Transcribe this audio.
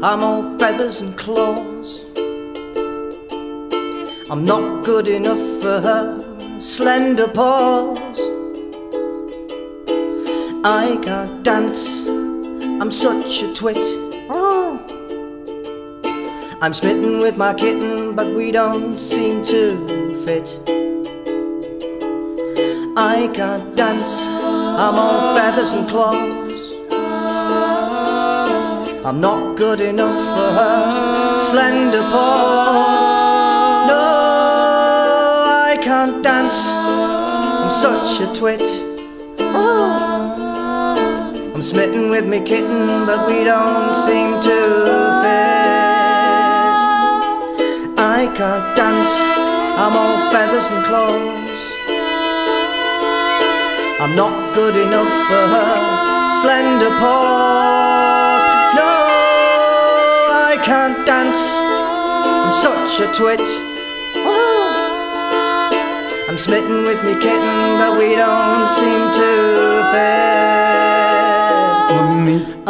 I'm all feathers and claws. I'm not good enough for her slender paws. I can't dance, I'm such a twit. I'm smitten with my kitten, but we don't seem to fit. I can't dance, I'm all feathers and claws. I'm not good enough for her slender paws. No, I can't dance, I'm such a twit. I'm smitten with me kitten, but we don't seem to fit. I can't dance, I'm all feathers and claws. I'm not good enough for her slender paws. No, I can't dance, I'm such a twit. I'm smitten with me kitten, but we don't seem to fit.